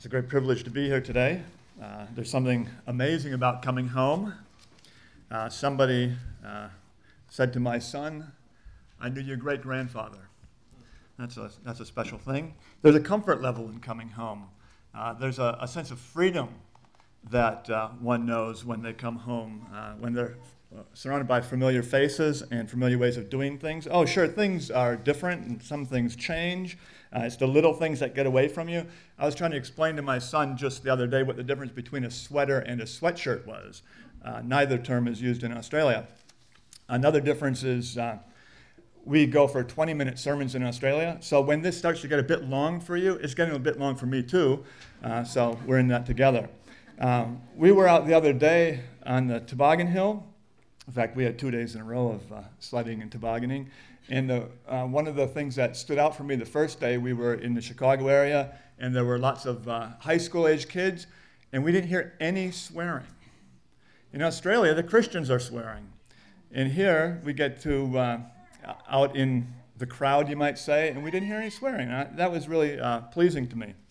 It's a great privilege to be here today. There's something amazing about coming home. Somebody said to my son, "I knew your great-grandfather." That's a special thing. There's a comfort level in coming home. There's a sense of freedom that one knows when they come home, when they're surrounded by familiar faces and familiar ways of doing things. Oh, sure, things are different and some things change. It's the little things that get away from you. I was trying to explain to my son just the other day what the difference between a sweater and a sweatshirt was. Neither term is used in Australia. Another difference is we go for 20-minute sermons in Australia. So when this starts to get a bit long for you, it's getting a bit long for me too. So we're in that together. We were out the other day on the Toboggan Hill. In fact, we had 2 days in a row of sledding and tobogganing. And one of the things that stood out for me the first day, we were in the Chicago area, and there were lots of high school-age kids, and we didn't hear any swearing. In Australia, the Christians are swearing. And here, we get to out in the crowd, you might say, and we didn't hear any swearing. That was really pleasing to me.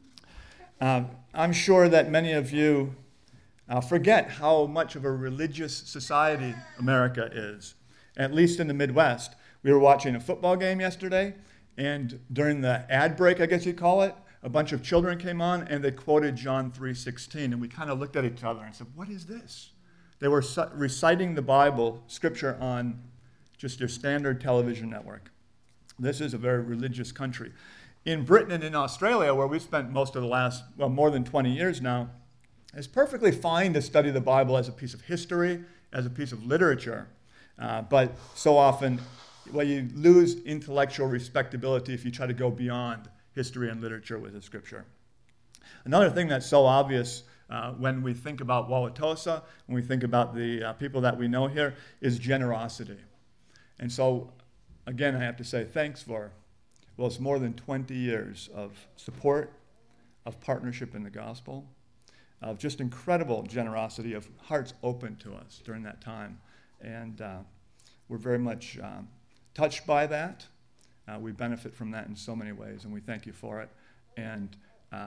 I'm sure that many of you forget how much of a religious society America is, at least in the Midwest. We were watching a football game yesterday, and during the ad break, I guess you'd call it, a bunch of children came on, and they quoted John 3:16, and we kind of looked at each other and said, what is this? They were reciting the Bible, scripture, on just your standard television network. This is a very religious country. In Britain and in Australia, where we've spent most of the last, more than 20 years now, it's perfectly fine to study the Bible as a piece of history, as a piece of literature, but so often, you lose intellectual respectability if you try to go beyond history and literature with the scripture. Another thing that's so obvious when we think about Wauwatosa, when we think about the people that we know here, is generosity. And so, again, I have to say thanks for, it's more than 20 years of support, of partnership in the gospel, of just incredible generosity, of hearts open to us during that time. And we're very much touched by that. We benefit from that in so many ways, and we thank you for it. And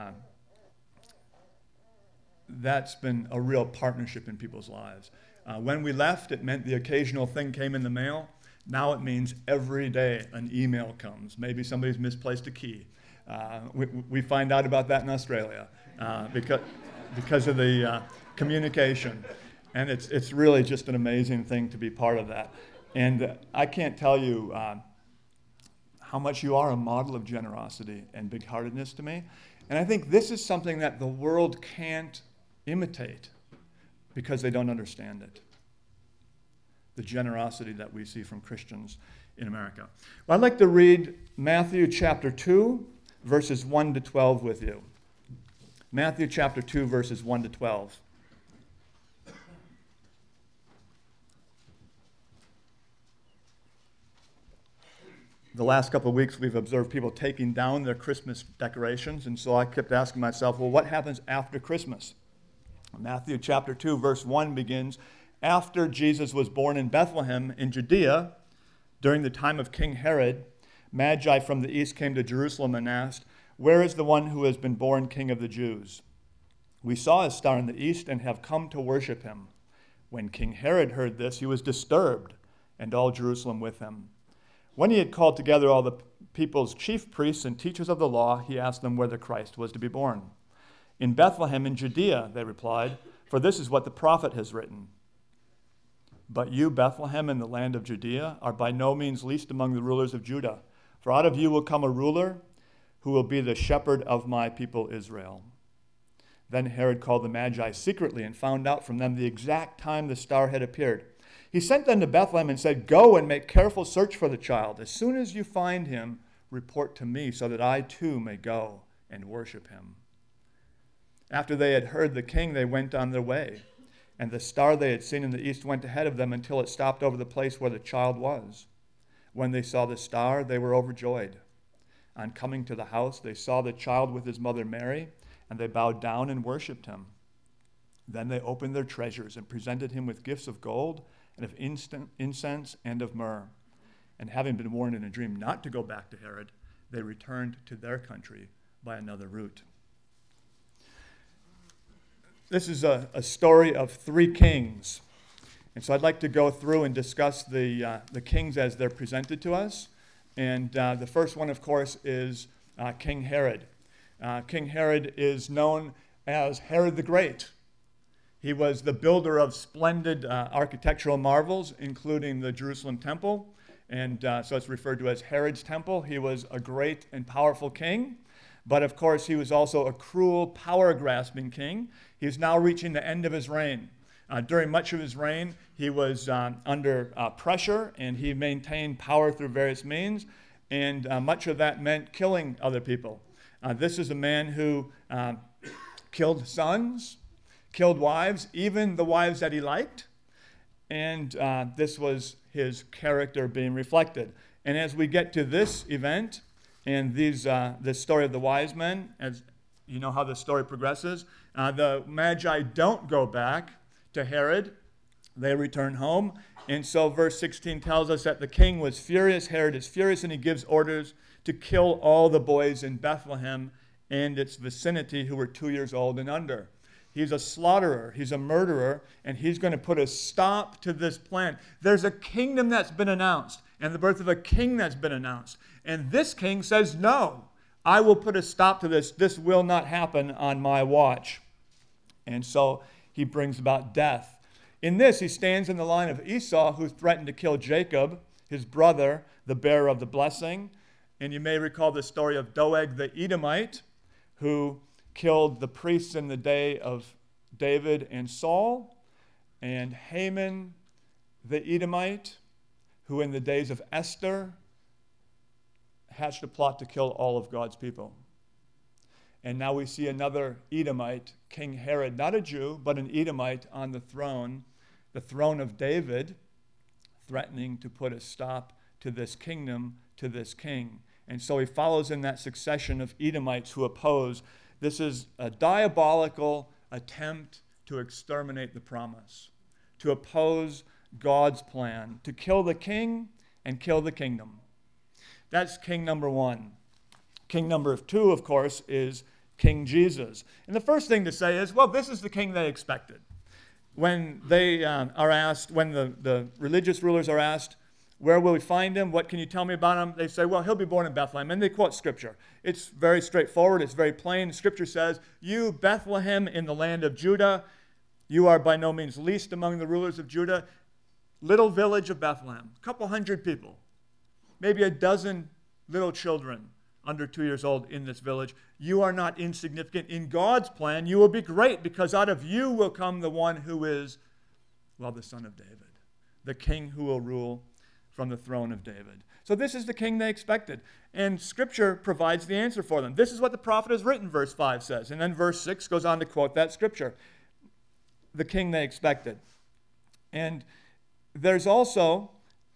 that's been a real partnership in people's lives. When we left, it meant the occasional thing came in the mail. Now it means every day an email comes. Maybe somebody's misplaced a key. We find out about that in Australia because of the communication. And it's really just an amazing thing to be part of that. And I can't tell you how much you are a model of generosity and big-heartedness to me. And I think this is something that the world can't imitate because they don't understand it. The generosity that we see from Christians in America. Well, I'd like to read Matthew chapter 2, verses 1 to 12 with you. Matthew chapter 2, verses 1 to 12. The last couple of weeks, we've observed people taking down their Christmas decorations, and so I kept asking myself, well, what happens after Christmas? Matthew chapter 2, verse 1 begins, after Jesus was born in Bethlehem in Judea, during the time of King Herod, Magi from the east came to Jerusalem and asked, where is the one who has been born King of the Jews? We saw his star in the east and have come to worship him. When King Herod heard this, he was disturbed, and all Jerusalem with him. When he had called together all the people's chief priests and teachers of the law, he asked them where the Christ was to be born. In Bethlehem in Judea, they replied, for this is what the prophet has written. But you, Bethlehem, in the land of Judea, are by no means least among the rulers of Judah. For out of you will come a ruler who will be the shepherd of my people Israel. Then Herod called the Magi secretly and found out from them the exact time the star had appeared. He sent them to Bethlehem and said, go and make careful search for the child. As soon as you find him, report to me so that I too may go and worship him. After they had heard the king, they went on their way. And the star they had seen in the east went ahead of them until it stopped over the place where the child was. When they saw the star, they were overjoyed. On coming to the house, they saw the child with his mother Mary, and they bowed down and worshipped him. Then they opened their treasures and presented him with gifts of gold and of incense and of myrrh. And having been warned in a dream not to go back to Herod, they returned to their country by another route. This is a story of three kings. And so I'd like to go through and discuss the kings as they're presented to us. And the first one, of course, is King Herod. King Herod is known as Herod the Great. He was the builder of splendid architectural marvels, including the Jerusalem temple. And so it's referred to as Herod's temple. He was a great and powerful king. But of course, he was also a cruel, power-grasping king. He's now reaching the end of his reign. During much of his reign, he was under pressure, and he maintained power through various means. And much of that meant killing other people. This is a man who killed sons, killed wives, even the wives that he liked. And this was his character being reflected. And as we get to this event and this story of the wise men, as you know how the story progresses, the Magi don't go back to Herod. They return home. And so verse 16 tells us that the king was furious. Herod is furious, and he gives orders to kill all the boys in Bethlehem and its vicinity who were 2 years old and under. He's a slaughterer, he's a murderer, and he's going to put a stop to this plan. There's a kingdom that's been announced, and the birth of a king that's been announced. And this king says, no, I will put a stop to this. This will not happen on my watch. And so he brings about death. In this, he stands in the line of Esau, who threatened to kill Jacob, his brother, the bearer of the blessing. And you may recall the story of Doeg the Edomite, who killed the priests in the day of David and Saul, and Haman the Edomite, who in the days of Esther hatched a plot to kill all of God's people. And now we see another Edomite, King Herod, not a Jew, but an Edomite on the throne of David, threatening to put a stop to this kingdom, to this king. And so he follows in that succession of Edomites who oppose. This is a diabolical attempt to exterminate the promise, to oppose God's plan, to kill the king and kill the kingdom. That's king number one. King number two, of course, is King Jesus. And the first thing to say is, well, this is the king they expected. When they are asked, when the religious rulers are asked, where will we find him? What can you tell me about him? They say, well, he'll be born in Bethlehem. And they quote Scripture. It's very straightforward. It's very plain. Scripture says, you, Bethlehem, in the land of Judah, you are by no means least among the rulers of Judah. Little village of Bethlehem, a couple hundred people, maybe a dozen little children under 2 years old in this village. You are not insignificant. In God's plan, you will be great, because out of you will come the one who is, well, the son of David, the king who will rule from the throne of David. So this is the king they expected. And Scripture provides the answer for them. This is what the prophet has written, verse 5 says. And then verse 6 goes on to quote that Scripture. The king they expected. And there's also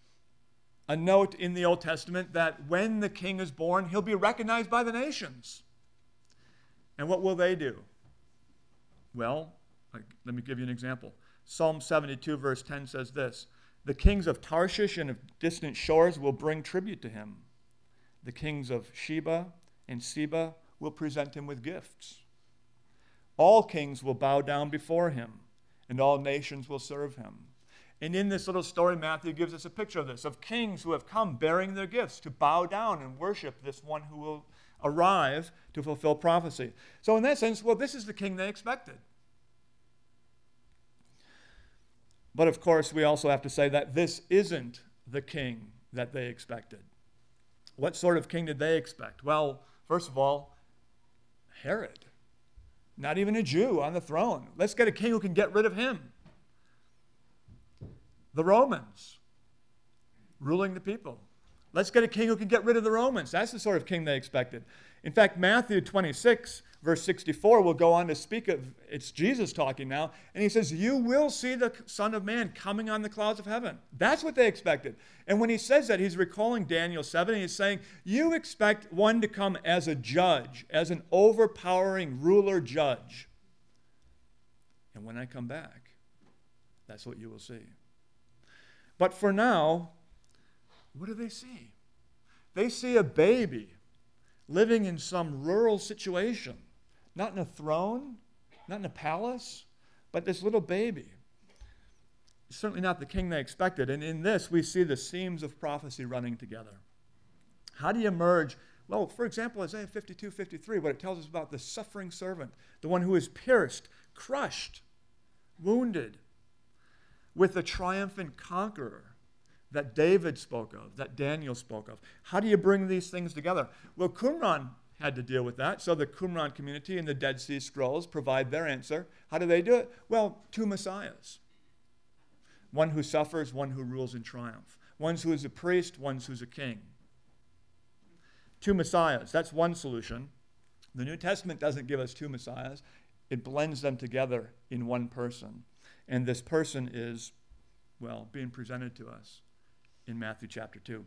a note in the Old Testament that when the king is born, he'll be recognized by the nations. And what will they do? Well, let me give you an example. Psalm 72, verse 10 says this: the kings of Tarshish and of distant shores will bring tribute to him. The kings of Sheba and Seba will present him with gifts. All kings will bow down before him, and all nations will serve him. And in this little story, Matthew gives us a picture of this, of kings who have come bearing their gifts to bow down and worship this one who will arrive to fulfill prophecy. So in that sense, well, this is the king they expected. But of course, we also have to say that this isn't the king that they expected. What sort of king did they expect? Well, first of all, Herod. Not even a Jew on the throne. Let's get a king who can get rid of him. The Romans ruling the people. Let's get a king who can get rid of the Romans. That's the sort of king they expected. In fact, Matthew 26, verse 64 will go on to speak of, it's Jesus talking now, and he says, you will see the Son of Man coming on the clouds of heaven. That's what they expected. And when he says that, he's recalling Daniel 7, and he's saying, you expect one to come as a judge, as an overpowering ruler judge. And when I come back, that's what you will see. But for now, what do they see? They see a baby living in some rural situation, not in a throne, not in a palace, but this little baby. Certainly not the king they expected. And in this, we see the seams of prophecy running together. How do you emerge? Well, for example, Isaiah 52:53, what it tells us about the suffering servant, the one who is pierced, crushed, wounded, with the triumphant conqueror that David spoke of, that Daniel spoke of. How do you bring these things together? Well, Qumran had to deal with that. So the Qumran community and the Dead Sea Scrolls provide their answer. How do they do it? Well, two messiahs. One who suffers, one who rules in triumph. One who is a priest, one who's a king. Two messiahs. That's one solution. The New Testament doesn't give us two messiahs. It blends them together in one person. And this person is, well, being presented to us in Matthew chapter 2.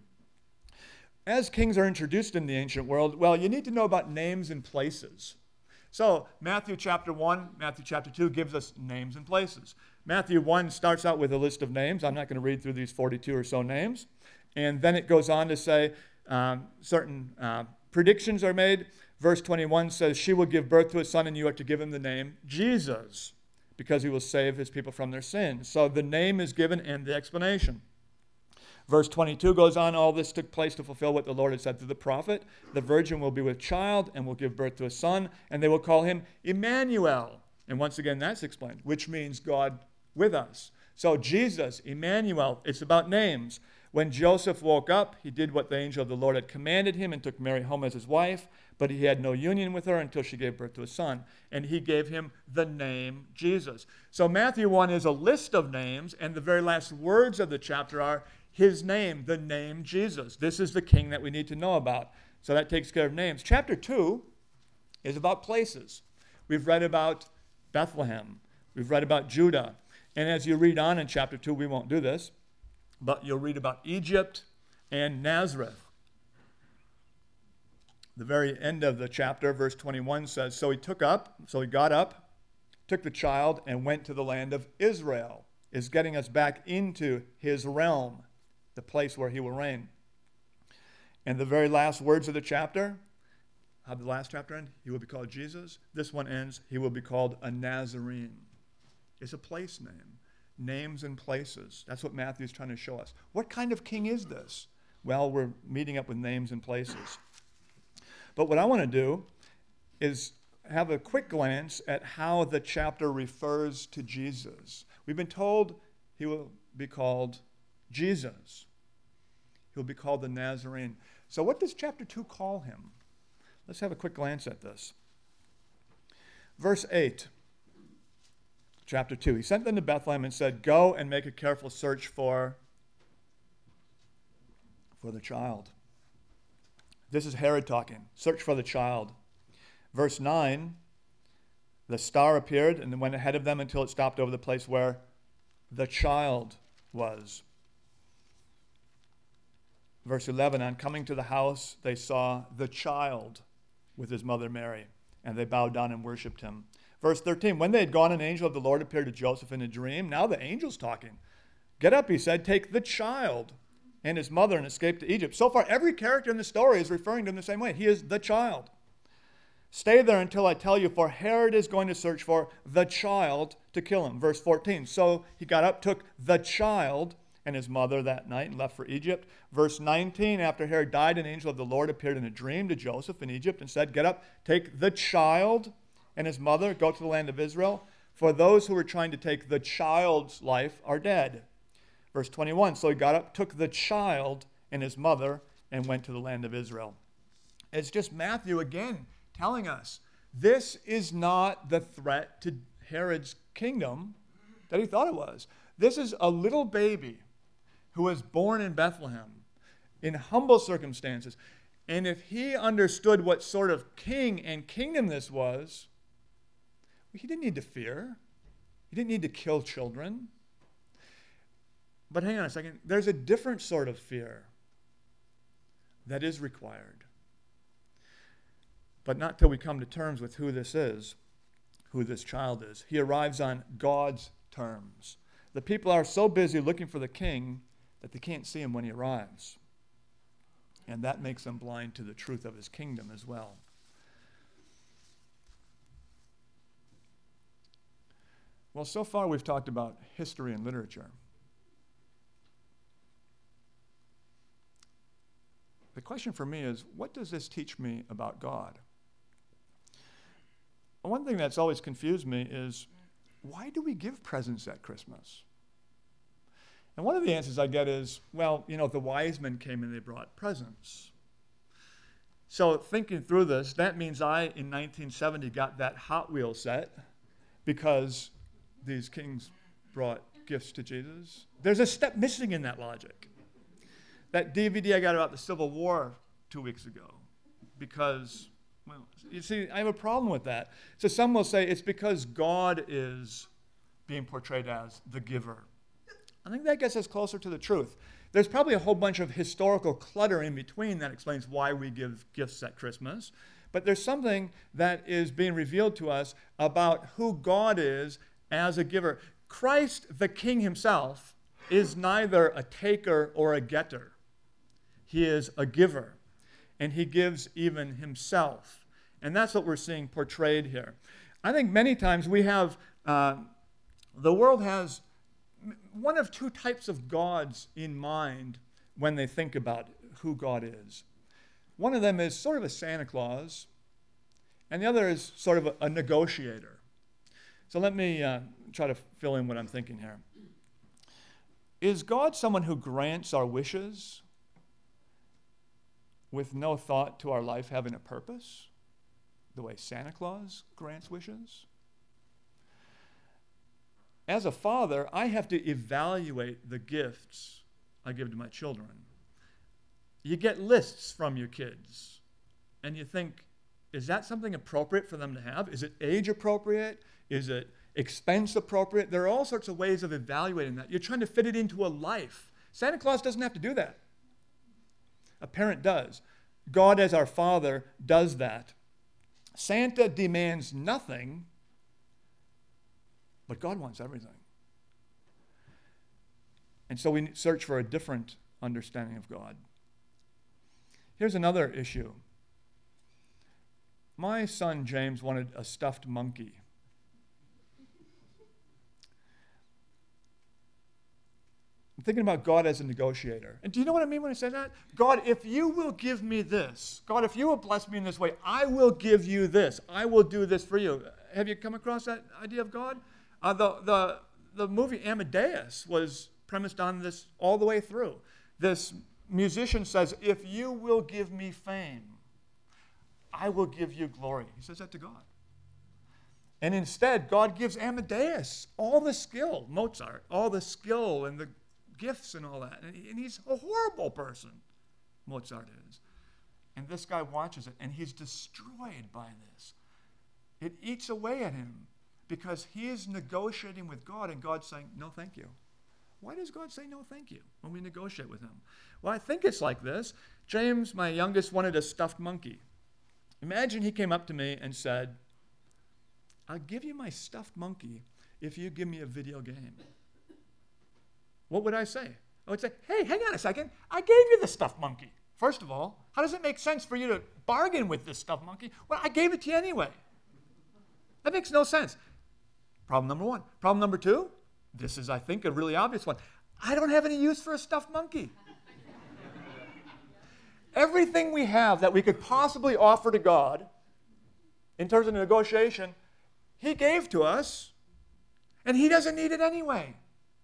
As kings are introduced in the ancient world, well, you need to know about names and places. So Matthew chapter 1, Matthew chapter 2 gives us names and places. Matthew 1 starts out with a list of names. I'm not going to read through these 42 or so names. And then it goes on to say certain predictions are made. Verse 21 says, she will give birth to a son, and you are to give him the name Jesus, because he will save his people from their sins. So the name is given and the explanation. Verse 22 goes on, all this took place to fulfill what the Lord had said through the prophet. The virgin will be with child and will give birth to a son, and they will call him Emmanuel. And once again, that's explained, which means God with us. So Jesus, Emmanuel, it's about names. When Joseph woke up, he did what the angel of the Lord had commanded him and took Mary home as his wife, but he had no union with her until she gave birth to a son, and he gave him the name Jesus. So Matthew 1 is a list of names, and the very last words of the chapter are his name, the name Jesus. This is the king that we need to know about. So that takes care of names. Chapter 2 is about places. We've read about Bethlehem. We've read about Judah. And as you read on in chapter 2, we won't do this, but you'll read about Egypt and Nazareth. The very end of the chapter, verse 21 says, so he got up, took the child, and went to the land of Israel. Is getting us back into his realm, the place where he will reign. And the very last words of the chapter, how did the last chapter end? He will be called Jesus. This one ends, he will be called a Nazarene. It's a place name. Names and places. That's what Matthew's trying to show us. What kind of king is this? Well, we're meeting up with names and places. But what I want to do is have a quick glance at how the chapter refers to Jesus. We've been told he will be called Jesus. He will be called the Nazarene. So what does chapter 2 call him? Let's have a quick glance at this. Verse 8, chapter 2. He sent them to Bethlehem and said, go and make a careful search for the child. This is Herod talking. Search for the child. Verse 9, the star appeared and went ahead of them until it stopped over the place where the child was. Verse 11, on coming to the house, they saw the child with his mother Mary, and they bowed down and worshipped him. Verse 13, when they had gone, an angel of the Lord appeared to Joseph in a dream. Now the angel's talking. Get up, he said, take the child and his mother and escape to Egypt. So far, every character in the story is referring to him the same way. He is the child. Stay there until I tell you, for Herod is going to search for the child to kill him. Verse 14, so he got up, took the child and his mother that night and left for Egypt. Verse 19, after Herod died, an angel of the Lord appeared in a dream to Joseph in Egypt and said, get up, take the child and his mother, go to the land of Israel, for those who were trying to take the child's life are dead. Verse 21, so he got up, took the child and his mother, and went to the land of Israel. It's just Matthew again telling us this is not the threat to Herod's kingdom that he thought it was. This is a little baby who was born in Bethlehem in humble circumstances. And if he understood what sort of king and kingdom this was, he didn't need to fear. He didn't need to kill children. But hang on a second. There's a different sort of fear that is required. But not till we come to terms with who this is, who this child is. He arrives on God's terms. The people are so busy looking for the king that they can't see him when he arrives. And that makes them blind to the truth of his kingdom as well. Well, so far we've talked about history and literature. The question for me is, what does this teach me about God? One thing that's always confused me is, why do we give presents at Christmas? And one of the answers I get is, well, the wise men came and they brought presents. So thinking through this, that means I, in 1970, got that Hot Wheels set because these kings brought gifts to Jesus. There's a step missing in that logic. That DVD I got about the Civil War 2 weeks ago because, well, you see, I have a problem with that. So some will say it's because God is being portrayed as the giver. I think that gets us closer to the truth. There's probably a whole bunch of historical clutter in between that explains why we give gifts at Christmas. But there's something that is being revealed to us about who God is as a giver. Christ, the King himself, is neither a taker or a getter. He is a giver, and he gives even himself. And that's what we're seeing portrayed here. I think many times we have, the world has one of two types of gods in mind when they think about who God is. One of them is sort of a Santa Claus, and the other is sort of a negotiator. So let me try to fill in what I'm thinking here. Is God someone who grants our wishes with no thought to our life having a purpose, the way Santa Claus grants wishes? As a father, I have to evaluate the gifts I give to my children. You get lists from your kids, and you think, is that something appropriate for them to have? Is it age appropriate? Is it expense appropriate? There are all sorts of ways of evaluating that. You're trying to fit it into a life. Santa Claus doesn't have to do that. A parent does. God as our Father does that. Santa demands nothing, but God wants everything. And so we search for a different understanding of God. Here's another issue. My son James wanted a stuffed monkey. I'm thinking about God as a negotiator. And do you know what I mean when I say that? God, if you will give me this, God, if you will bless me in this way, I will give you this. I will do this for you. Have you come across that idea of God? The movie Amadeus was premised on this all the way through. This musician says, if you will give me fame, I will give you glory. He says that to God. And instead, God gives Amadeus all the skill, Mozart, all the skill and the gifts and all that. And he's a horrible person, Mozart is. And this guy watches it, and he's destroyed by this. It eats away at him because he is negotiating with God, and God's saying, no, thank you. Why does God say no, thank you when we negotiate with him? Well, I think it's like this. James, my youngest, wanted a stuffed monkey. Imagine he came up to me and said, I'll give you my stuffed monkey if you give me a video game. What would I say? I would say, hey, hang on a second. I gave you the stuffed monkey. First of all, how does it make sense for you to bargain with this stuffed monkey? Well, I gave it to you anyway. That makes no sense. Problem number one. Problem number two, this is, I think, a really obvious one. I don't have any use for a stuffed monkey. Everything we have that we could possibly offer to God in terms of negotiation, he gave to us, and he doesn't need it anyway.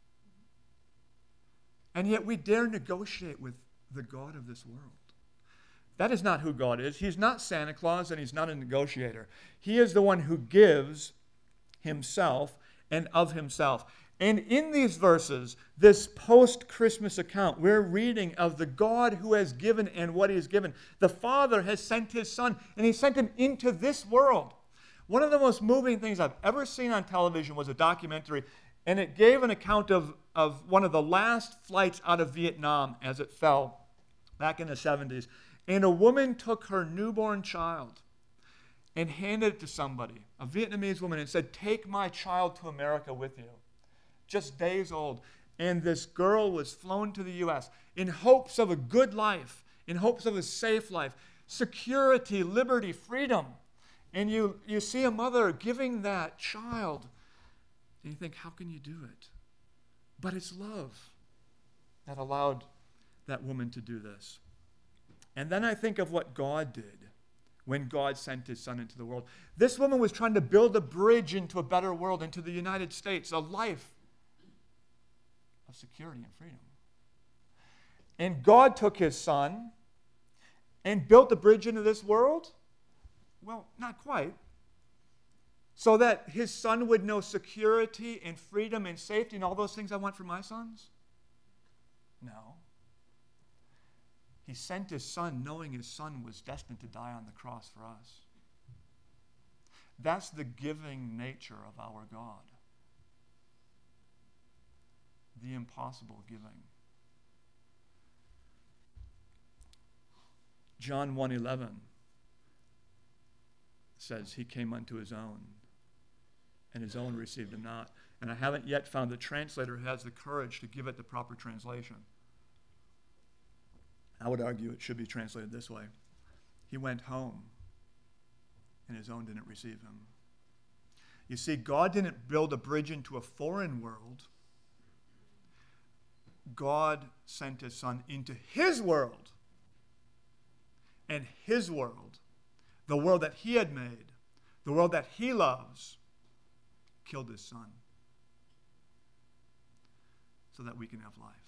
And yet we dare negotiate with the God of this world. That is not who God is. He's not Santa Claus, and he's not a negotiator. He is the one who gives himself and of himself. And in these verses, this post-Christmas account, we're reading of the God who has given and what he has given. The Father has sent his Son, and he sent him into this world. One of the most moving things I've ever seen on television was a documentary, and it gave an account of one of the last flights out of Vietnam as it fell back in the 70s. And a woman took her newborn child and handed it to somebody, a Vietnamese woman, and said, take my child to America with you. Just days old. And this girl was flown to the U.S. in hopes of a good life, in hopes of a safe life, security, liberty, freedom. And you see a mother giving that child And you think, how can you do it? But it's love that allowed that woman to do this. And then I think of what God did when God sent his son into the world. This woman was trying to build a bridge into a better world, into the United States, a life of security and freedom. And God took his son and built a bridge into this world? Well, not quite. So that his son would know security and freedom and safety and all those things I want for my sons? No. He sent his son knowing his son was destined to die on the cross for us. That's the giving nature of our God. The impossible giving. John 1:11 says he came unto his own, and his own received him not. And I haven't yet found the translator who has the courage to give it the proper translation. I would argue it should be translated this way. He went home, and his own didn't receive him. You see, God didn't build a bridge into a foreign world. God sent his son into his world. And his world, the world that he had made, the world that he loves, killed his son so that we can have life.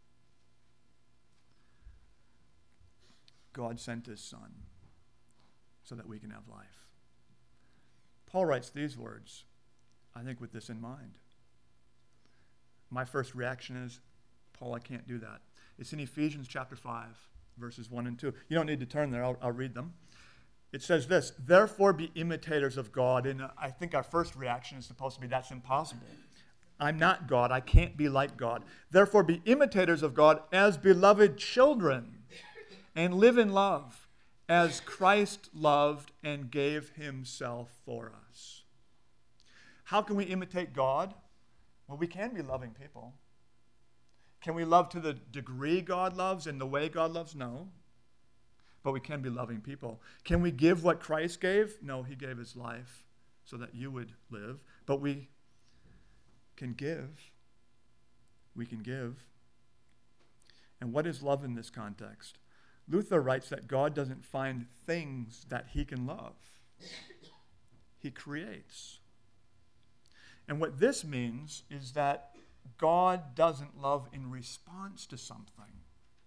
God sent his son so that we can have life. Paul writes these words, I think with this in mind. My first reaction is, Paul, I can't do that. It's in Ephesians chapter 5, verses 1 and 2. You don't need to turn there. I'll read them. It says this, therefore be imitators of God. And I think our first reaction is supposed to be, that's impossible. I'm not God. I can't be like God. Therefore be imitators of God as beloved children, and live in love as Christ loved and gave himself for us. How can we imitate God? Well, we can be loving people. Can we love to the degree God loves and the way God loves? No. But we can be loving people. Can we give what Christ gave? No, he gave his life so that you would live. But we can give. We can give. And what is love in this context? Luther writes that God doesn't find things that he can love. He creates. And what this means is that God doesn't love in response to something.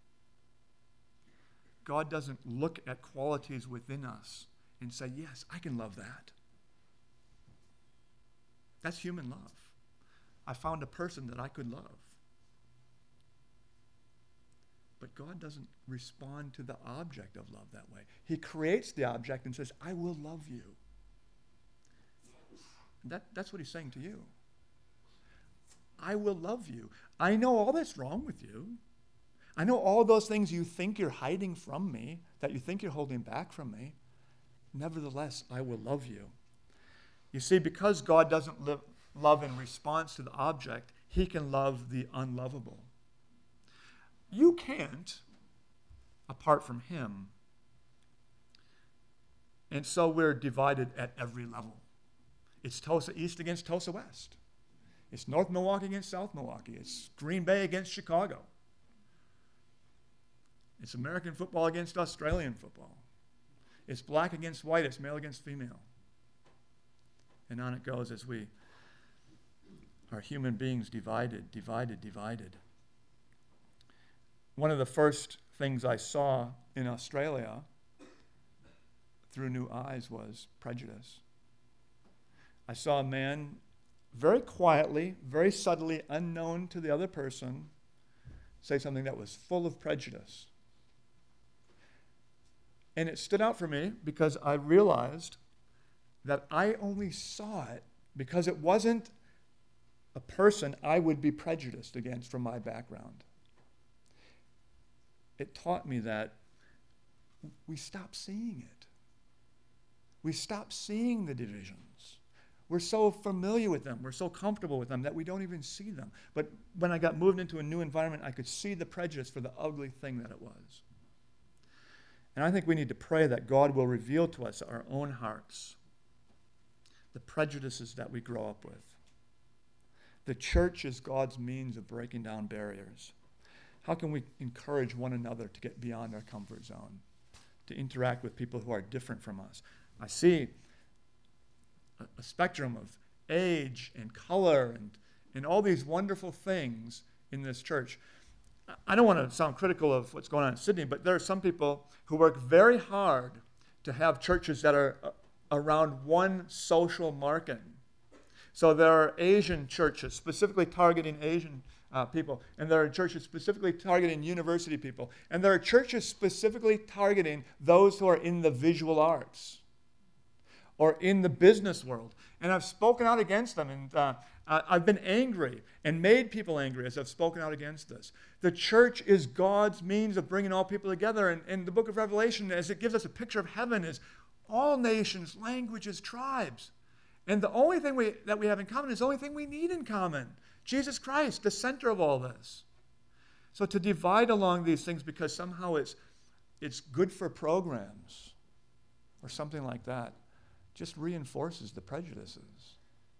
God doesn't look at qualities within us and say, yes, I can love that. That's human love. I found a person that I could love. But God doesn't respond to the object of love that way. He creates the object and says, I will love you. That's what he's saying to you. I will love you. I know all that's wrong with you. I know all those things you think you're hiding from me, that you think you're holding back from me. Nevertheless, I will love you. You see, because God doesn't love in response to the object, he can love the unlovable. You can't apart from him. And so we're divided at every level. It's Tulsa East against Tulsa West. It's North Milwaukee against South Milwaukee. It's Green Bay against Chicago. It's American football against Australian football. It's black against white. It's male against female. And on it goes as we are human beings divided. One of the first things I saw in Australia through new eyes was prejudice. I saw a man very quietly, very subtly, unknown to the other person, say something that was full of prejudice. And it stood out for me because I realized that I only saw it because it wasn't a person I would be prejudiced against from my background. It taught me that we stop seeing it. We stop seeing the divisions. We're so familiar with them. We're so comfortable with them that we don't even see them. But when I got moved into a new environment, I could see the prejudice for the ugly thing that it was. And I think we need to pray that God will reveal to us our own hearts, the prejudices that we grow up with. The church is God's means of breaking down barriers. How can we encourage one another to get beyond our comfort zone, to interact with people who are different from us? I see a spectrum of age and color and all these wonderful things in this church. I don't want to sound critical of what's going on in Sydney, but there are some people who work very hard to have churches that are around one social market. So there are Asian churches specifically targeting Asian people, and there are churches specifically targeting university people, and there are churches specifically targeting those who are in the visual arts or in the business world. And I've spoken out against them, and I've been angry and made people angry as I've spoken out against this. The church is God's means of bringing all people together, and the book of Revelation, as it gives us a picture of heaven, is all nations, languages, tribes. And the only thing that we have in common is the only thing we need in common. Jesus Christ, the center of all this. So to divide along these things because somehow it's good for programs or something like that just reinforces the prejudices.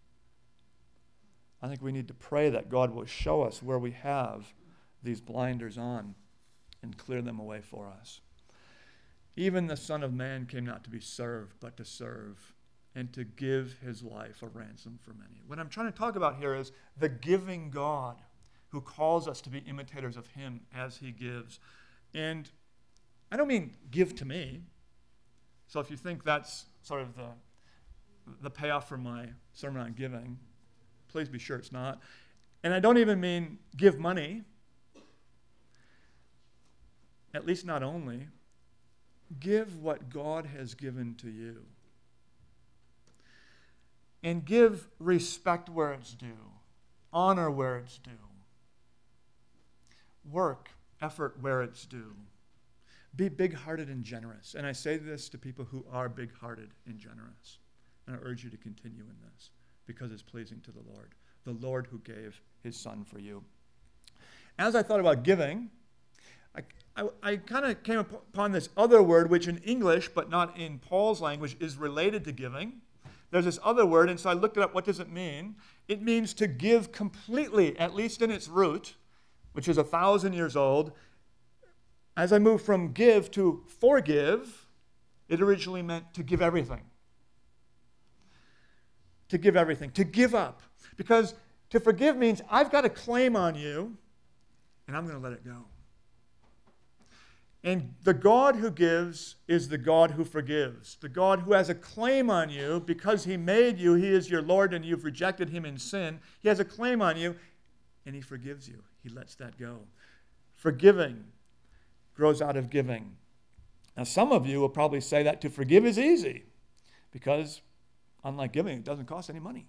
I think we need to pray that God will show us where we have these blinders on and clear them away for us. Even the Son of Man came not to be served, but to serve and to give his life a ransom for many. What I'm trying to talk about here is the giving God who calls us to be imitators of him as he gives. And I don't mean give to me. So if you think that's sort of the payoff for my sermon on giving, please be sure it's not. And I don't even mean give money. At least not only. Give what God has given to you. And give respect where it's due. Honor where it's due. Work, effort where it's due. Be big-hearted and generous. And I say this to people who are big-hearted and generous. And I urge you to continue in this because it's pleasing to the Lord who gave his Son for you. As I thought about giving, I kind of came upon this other word, which in English, but not in Paul's language, is related to giving. There's this other word, and so I looked it up. What does it mean? It means to give completely, at least in its root, which is 1,000 years old. As I moved from give to forgive, it originally meant to give everything. To give everything, to give up. Because to forgive means I've got a claim on you, and I'm going to let it go. And the God who gives is the God who forgives. The God who has a claim on you because he made you, he is your Lord, and you've rejected him in sin. He has a claim on you, and he forgives you. He lets that go. Forgiving grows out of giving. Now, some of you will probably say that to forgive is easy because, unlike giving, it doesn't cost any money.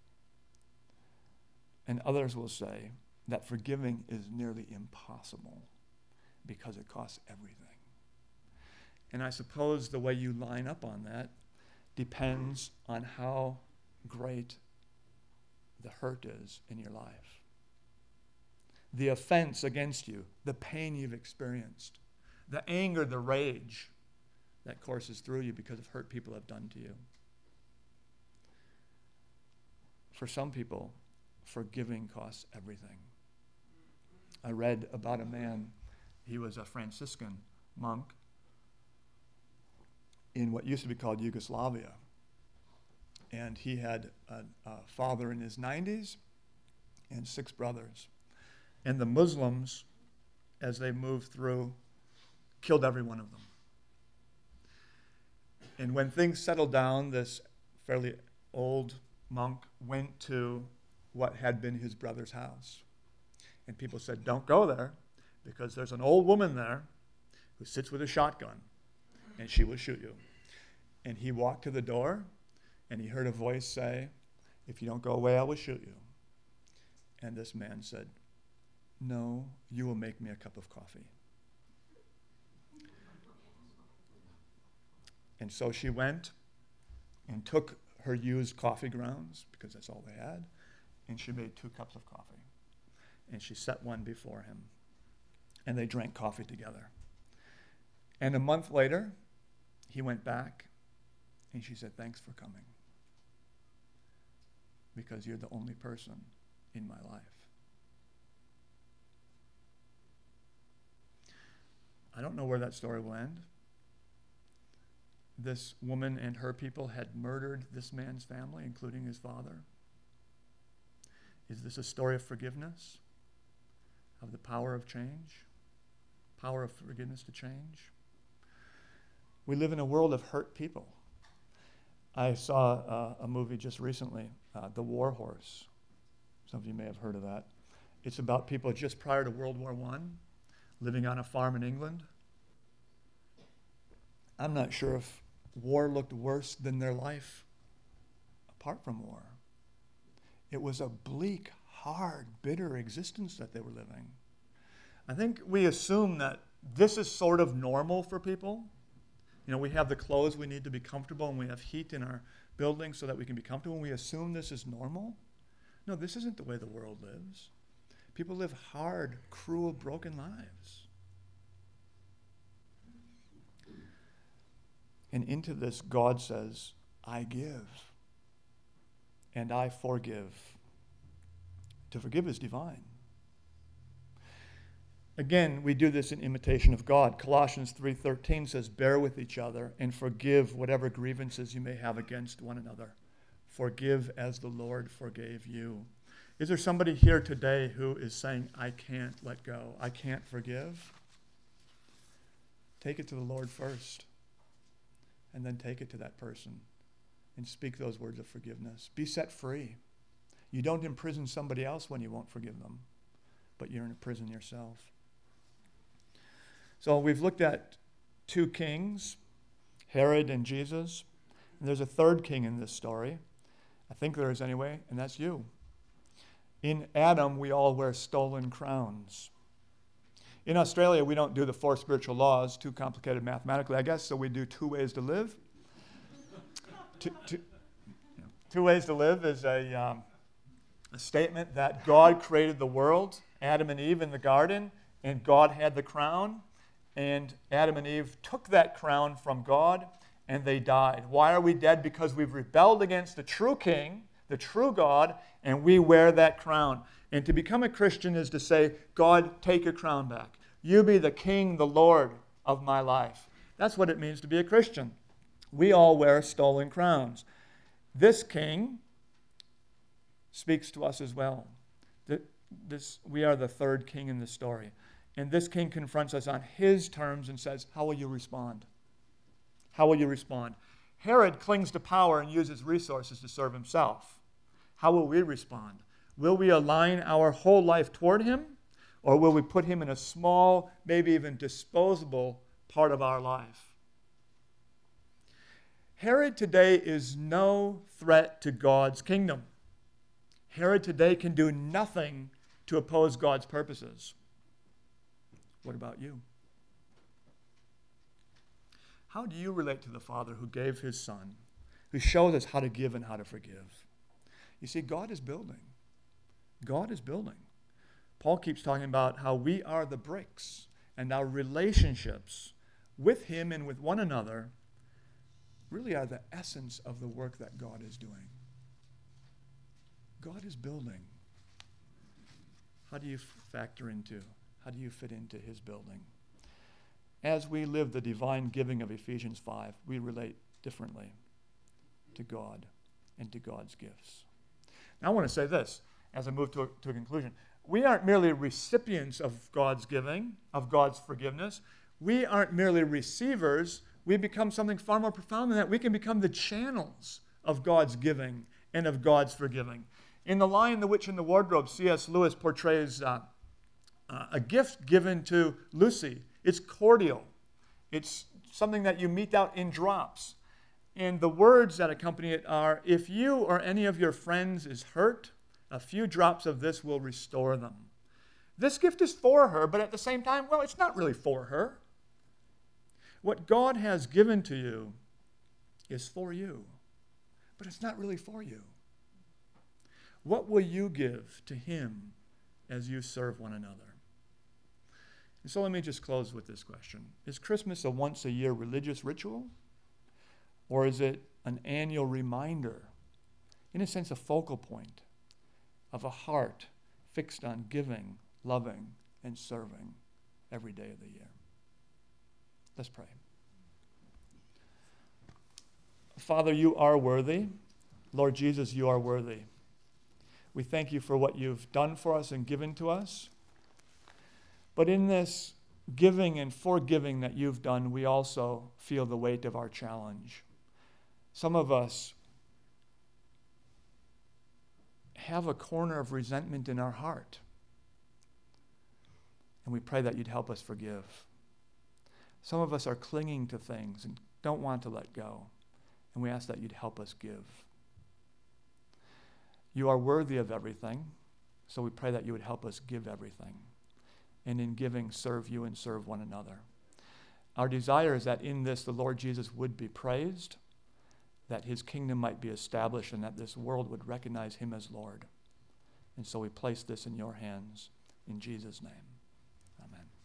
And others will say that forgiving is nearly impossible because it costs everything. And I suppose the way you line up on that depends on how great the hurt is in your life. The offense against you, the pain you've experienced, the anger, the rage that courses through you because of hurt people have done to you. For some people, forgiving costs everything. I read about a man. He was a Franciscan monk in what used to be called Yugoslavia. And he had a father in his 90s and 6 brothers. And the Muslims, as they moved through, killed every one of them. And when things settled down, this fairly old monk went to what had been his brother's house. And people said, don't go there, because there's an old woman there who sits with a shotgun, and she will shoot you. And he walked to the door, and he heard a voice say, if you don't go away, I will shoot you. And this man said, no, you will make me a cup of coffee. And so she went and took her used coffee grounds, because that's all they had, and she made 2 cups of coffee. And she set one before him. And they drank coffee together. And a month later, he went back, and she said, thanks for coming. Because you're the only person in my life. I don't know where that story will end. This woman and her people had murdered this man's family, including his father. Is this a story of forgiveness? Of the power of change? Power of forgiveness to change? We live in a world of hurt people. I saw a movie just recently, The War Horse. Some of you may have heard of that. It's about people just prior to World War I, living on a farm in England. I'm not sure if war looked worse than their life apart from war. It was a bleak, hard, bitter existence that they were living. I think we assume that this is sort of normal for people. You know, we have the clothes we need to be comfortable, and we have heat in our building so that we can be comfortable, and we assume this is normal. No, this isn't the way the world lives. People live hard, cruel, broken lives. And into this, God says, I give and I forgive. To forgive is divine. Again, we do this in imitation of God. Colossians 3:13 says, bear with each other and forgive whatever grievances you may have against one another. Forgive as the Lord forgave you. Is there somebody here today who is saying, I can't let go, I can't forgive? Take it to the Lord first, and then take it to that person and speak those words of forgiveness. Be set free. You don't imprison somebody else when you won't forgive them, but you're in a prison yourself. So we've looked at two kings, Herod and Jesus. And there's a third king in this story. I think there is anyway, and that's you. In Adam, we all wear stolen crowns. In Australia, we don't do the 4 spiritual laws, too complicated mathematically, I guess, so we do 2 ways to live. Two ways to live is a statement that God created the world, Adam and Eve in the garden, and God had the crown, and Adam and Eve took that crown from God, and they died. Why are we dead? Because we've rebelled against the true king, the true God, and we wear that crown. And to become a Christian is to say, God, take your crown back. You be the king, the Lord of my life. That's what it means to be a Christian. We all wear stolen crowns. This king speaks to us as well. We are the third king in this story. And this king confronts us on his terms and says, how will you respond? How will you respond? Herod clings to power and uses resources to serve himself. How will we respond? Will we align our whole life toward him, or will we put him in a small, maybe even disposable part of our life? Herod today is no threat to God's kingdom. Herod today can do nothing to oppose God's purposes. What about you? How do you relate to the Father who gave his Son, who shows us how to give and how to forgive? You see, God is building. God is building. Paul keeps talking about how we are the bricks, and our relationships with him and with one another really are the essence of the work that God is doing. God is building. How do you how do you fit into his building? As we live the divine giving of Ephesians 5, we relate differently to God and to God's gifts. Now, I want to say this as I move to a conclusion. We aren't merely recipients of God's giving, of God's forgiveness. We aren't merely receivers. We become something far more profound than that. We can become the channels of God's giving and of God's forgiving. In The Lion, the Witch, and the Wardrobe, C.S. Lewis portrays a gift given to Lucy. It's cordial. It's something that you mete out in drops. And the words that accompany it are, if you or any of your friends is hurt, a few drops of this will restore them. This gift is for her, but at the same time, well, it's not really for her. What God has given to you is for you, but it's not really for you. What will you give to him as you serve one another? And so let me just close with this question. Is Christmas a once-a-year religious ritual? Or is it an annual reminder, in a sense a focal point, of a heart fixed on giving, loving, and serving every day of the year. Let's pray. Father, you are worthy. Lord Jesus, you are worthy. We thank you for what you've done for us and given to us. But in this giving and forgiving that you've done, we also feel the weight of our challenge. Some of us have a corner of resentment in our heart. And we pray that you'd help us forgive. Some of us are clinging to things and don't want to let go. And we ask that you'd help us give. You are worthy of everything, so we pray that you would help us give everything. And in giving, serve you and serve one another. Our desire is that in this the Lord Jesus would be praised, that his kingdom might be established, and that this world would recognize him as Lord. And so we place this in your hands. In Jesus' name, amen.